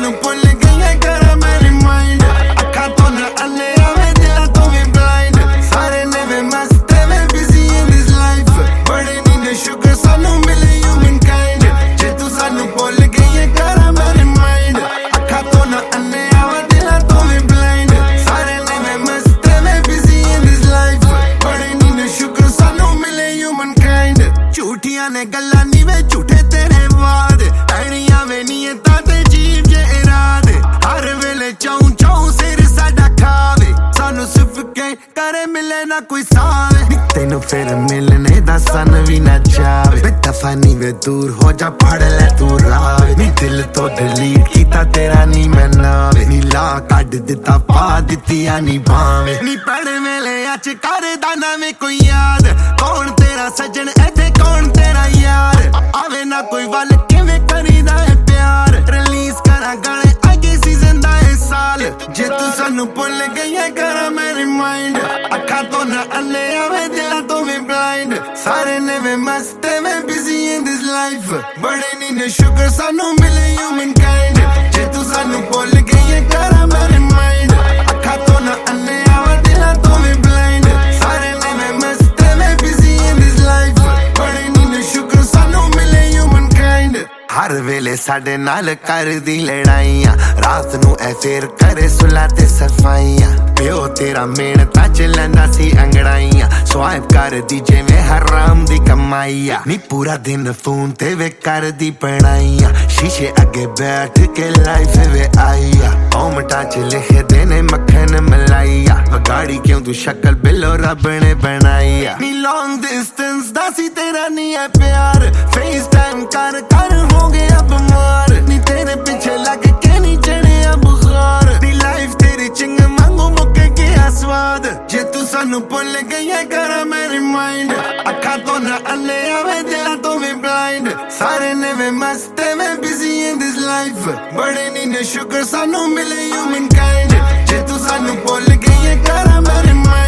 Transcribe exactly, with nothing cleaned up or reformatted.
सानू भुल गई करा मैं रिमाइंड अखा तो ना अन्ने आवे दिला तो भी ब्लाइंड सारे ने वे मस्त वे बिजी इन दिस लाइफ बड़े नींद शुक्र सानू मिले ह्यूमन काइंड जे तू सानू भुल गई करा मैं रिमाइंड अखा तो ना अन्ने आवे दिला तो भी ब्लाइंड सारे ने वे मस्त वे बिजी इन दिस लाइफ बड़े नींद शुक्र सानू मिले ह्यूमन काइंड झूठियां ने गल्लां नी वे झूठे तेरे वाद ऐनियां वे नीयतां ते जीव जे इरादे हर वेले चाऊं चाऊं सिर साडा खावे सानू सिर्फ के करे मिले ना कोई सावे तेनू फिर मिलने दा सन भी ना जावे दफा नी वे दूर हो जा फड़ ले तू रावे नी दिल तो डिलीट कीता तेरा नी मैं नावे नी ला कड दिता पा दित्तियां नी भावे नी पढ़ वेले अच करदा ना वे कोई याद कौन तेरा सजन ऐथे कौन तेरा यार आवे ना कोई वल किवें करीदा है प्यार रिलीज करा गाने आगे सीजन दा है साल जे तू सानू भुल गई है करा मैं रिमाइंड अखा तो ना अन्ने आवे दिला तो भी ब्लाइंड सारे ने वे मस्त वे बिजी इन दिस लाइफ बड़े नींद शुक्र सानू मिले ह्यूमन काइंड जे तू सानू भुल गई है करा मैं रिमाइंड अखा तो ना अन्ने आवे दिला तो भी ब्लाइंड सारे ने वे मस्त वे बिजी इन दिस लाइफ बड़े नींद शुक्र सानू मिले ह्यूमन काइंड हर वेले साडे नाल करदी लड़ाइयां रात नू ऐ फेर करे सुला ते सफाइयां प्यो तेरा मेहनतां च लैंदा सी अंगड़ाइयां स्वाइप कर दी जिवें हराम दी कमाइया नी पूरा दिन फोन ते वे करदी पढ़ाइयां शीशे अगे बैठ के लाइफ वे आइया कॉमेंटां च लिखे देने मक्खन मलाइया गाड़ी क्यों तू शक्ल बिलो रब ने बनाइया नी लॉन्ग डिस्टेंस दा सी तेरा नी है प्यार फेस टाइम कर कर हो गया बीमार नी तेरे पीछे लग के नी चढ़िया बुखार नी लाइफ तेरी चिंग मांगू मुके गया स्वाद जे तू सानू भुल गई है करा मैं रिमाइंड अखा तो ना अन्ने आवे दिला तो भी ब्लाइंड सारे ने वे मस्त वे बिजी इन दिस लाइफ बड़े नींद शुक्र सानू मिले ह्यूमन काइंड जे तू सानू भुल गई है करा मैं रिमाइंड